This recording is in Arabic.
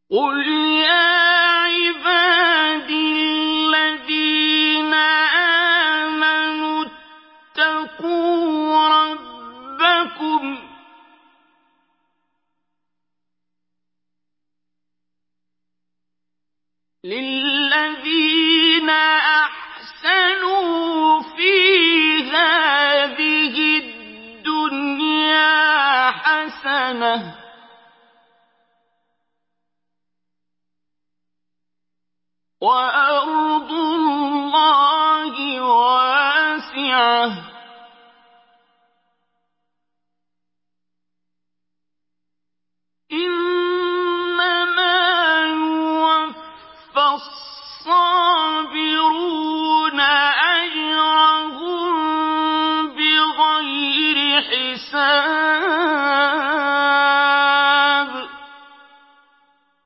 قُلْ يَا عِبَادِي الَّذِينَ آمَنُوا اتَّقُوا رَبَّكُمْ لِلَّذِينَ أَحْسَنُوا فِي هَٰذِهِ الدُّنْيَا حَسَنَةٌ ۗ وَأَقِيمُوا